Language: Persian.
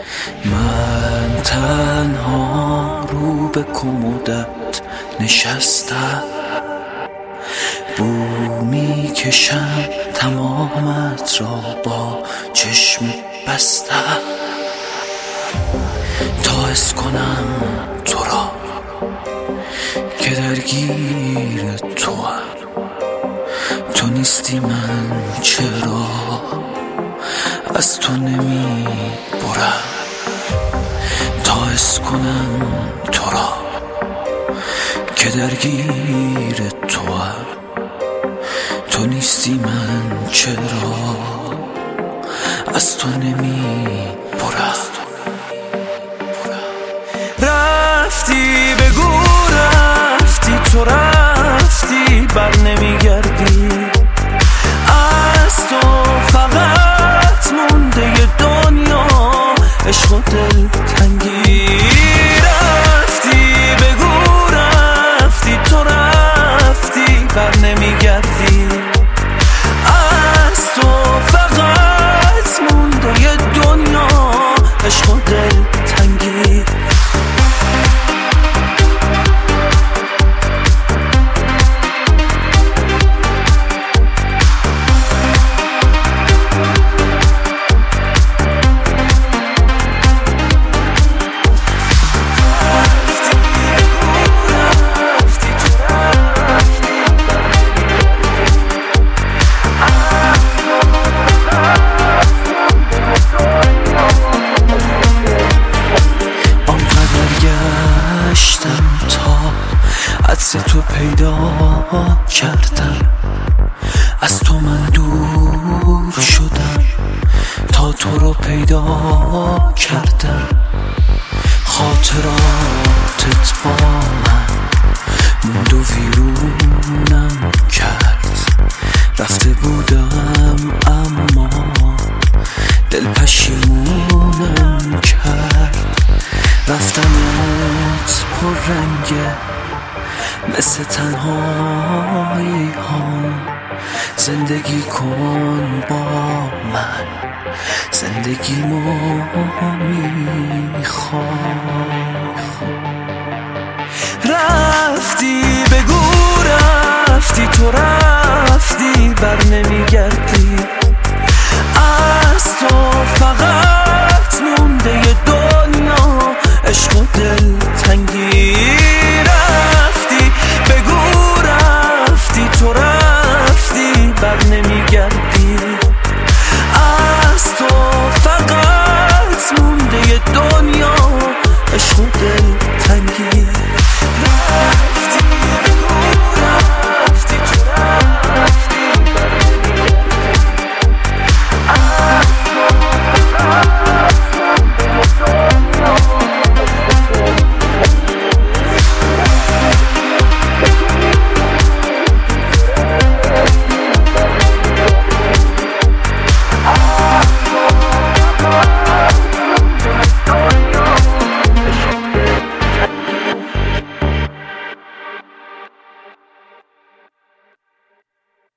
من تنها رو به کمدت نشستم، بو میکشم تمامت را با چشم بستم تا حس کنم تو را که درگیر توام. تو نیستی من چرا از تو نمی برم تا حس کنم تو را که درگیر توام. تو نیستی من چرا از تو نمی برم. رفتی بگو رفتی، تو رفتی بر نمیگردی، از تو فقط مونده ی دنیا عشق و دل تنگی. رفتی بگو رفتی، تو رفتی بر نمیگردی، از تو فقط مونده ی دنیا عشق و دل تنگی. عطر تو پیدا کردم، از تو من دور شدم تا تو رو پیدا کردم. خاطراتت با من موند و ویرونم کرد، رفته بودم اما دل پشیمونم کرد. رفتنت پر رنگه مثل تنهایی هم، زندگی کن با من، زندگیمو میخوام. رفتی بگو رفتی، تو رفتی بر نمیگردی،